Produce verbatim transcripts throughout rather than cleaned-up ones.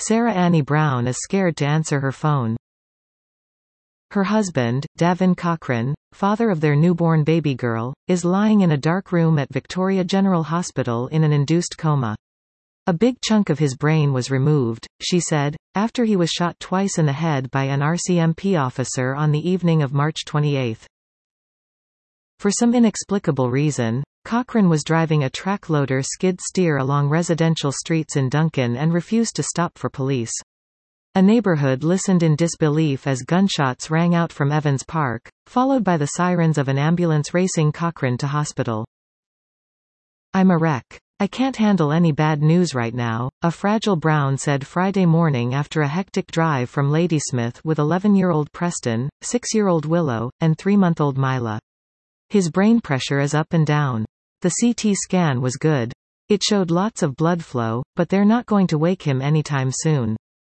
Sarah Annie Brown is scared to answer her phone. Her husband, Davin Cochran, father of their newborn baby girl, is lying in a dark room at Victoria General Hospital in an induced coma. A big chunk of his brain was removed, she said, after he was shot twice in the head by an R C M P officer on the evening of March twenty-eighth. For some inexplicable reason, Cochran was driving a track loader skid steer along residential streets in Duncan and refused to stop for police. A neighborhood listened in disbelief as gunshots rang out from Evans Park, followed by the sirens of an ambulance racing Cochran to hospital. "I'm a wreck. I can't handle any bad news right now," a fragile Brown said Friday morning after a hectic drive from Ladysmith with eleven-year-old Preston, six-year-old Willow, and three-month-old Mila. His brain pressure is up and down. The C T scan was good. It showed lots of blood flow, but they're not going to wake him anytime soon.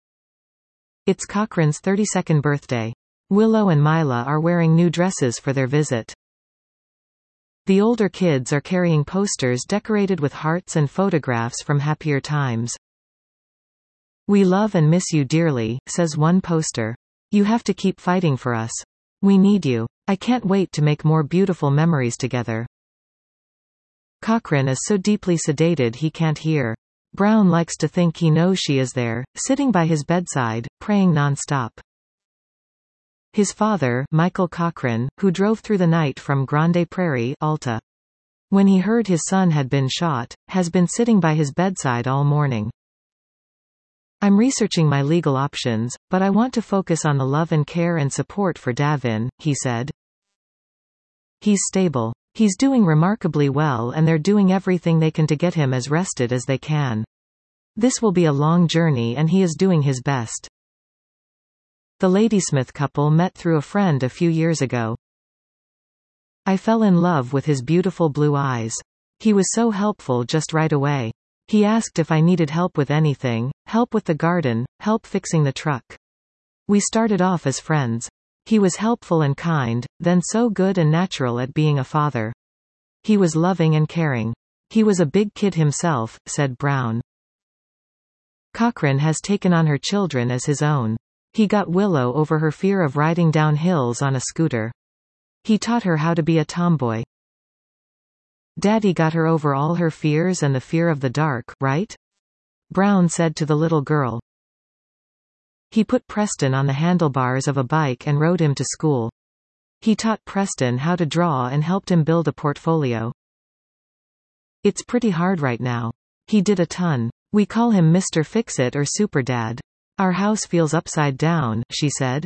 It's Cochran's thirty-second birthday. Willow and Mila are wearing new dresses for their visit. The older kids are carrying posters decorated with hearts and photographs from happier times. "We love and miss you dearly," says one poster. "You have to keep fighting for us. We need you. I can't wait to make more beautiful memories together." Cochran is so deeply sedated he can't hear. Brown likes to think he knows she is there, sitting by his bedside, praying non-stop. His father, Michael Cochran, who drove through the night from Grande Prairie, Alta, when he heard his son had been shot, has been sitting by his bedside all morning. "I'm researching my legal options, but I want to focus on the love and care and support for Davin," he said. "He's stable. He's doing remarkably well and they're doing everything they can to get him as rested as they can. This will be a long journey and he is doing his best." The Ladysmith couple met through a friend a few years ago. "I fell in love with his beautiful blue eyes. He was so helpful just right away. He asked if I needed help with anything, help with the garden, help fixing the truck. We started off as friends. He was helpful and kind, then so good and natural at being a father. He was loving and caring. He was a big kid himself," said Brown. Cochran has taken on her children as his own. He got Willow over her fear of riding down hills on a scooter. He taught her how to be a tomboy. "Daddy got her over all her fears and the fear of the dark, right?" Brown said to the little girl. He put Preston on the handlebars of a bike and rode him to school. He taught Preston how to draw and helped him build a portfolio. "It's pretty hard right now. He did a ton. We call him Mister Fix-It or Super Dad. Our house feels upside down," she said.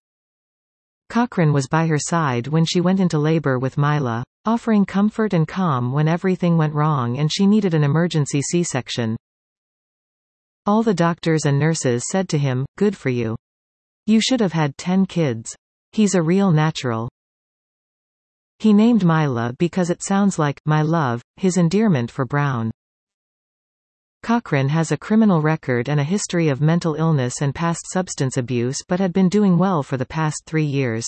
Cochran was by her side when she went into labor with Mila, offering comfort and calm when everything went wrong and she needed an emergency C-section. All the doctors and nurses said to him, "Good for you. You should have had ten kids. He's a real natural." He named Mila because it sounds like "my love," his endearment for Brown. Cochran has a criminal record and a history of mental illness and past substance abuse but had been doing well for the past three years.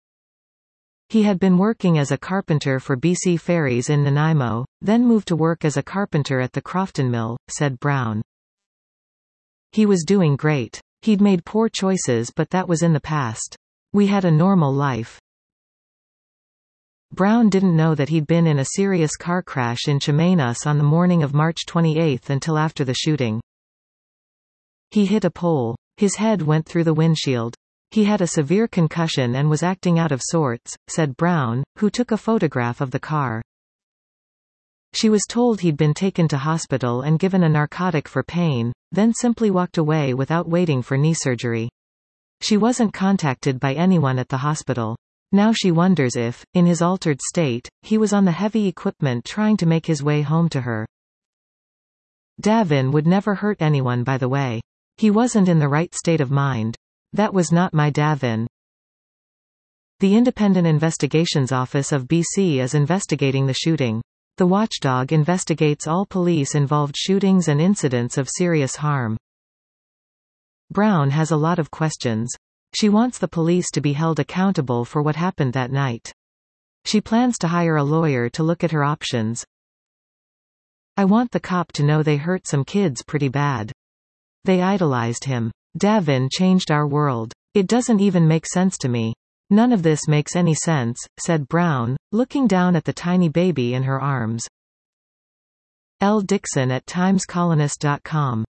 He had been working as a carpenter for B C Ferries in Nanaimo, then moved to work as a carpenter at the Crofton Mill, said Brown. "He was doing great. He'd made poor choices but that was in the past. We had a normal life." Brown didn't know that he'd been in a serious car crash in Chemainus on the morning of March twenty-eighth until after the shooting. He hit a pole. His head went through the windshield. He had a severe concussion and was acting out of sorts, said Brown, who took a photograph of the car. She was told he'd been taken to hospital and given a narcotic for pain, then simply walked away without waiting for knee surgery. She wasn't contacted by anyone at the hospital. Now she wonders if, in his altered state, he was on the heavy equipment trying to make his way home to her. Davin would never hurt anyone, by the way. He wasn't in the right state of mind. That was not my Davin. The Independent Investigations Office of B C is investigating the shooting. The watchdog investigates all police-involved shootings and incidents of serious harm. Brown has a lot of questions. She wants the police to be held accountable for what happened that night. She plans to hire a lawyer to look at her options. "I want the cop to know they hurt some kids pretty bad. They idolized him. Davin changed our world. It doesn't even make sense to me. None of this makes any sense, said Brown, looking down at the tiny baby in her arms. Elle Dixon at times colonist dot com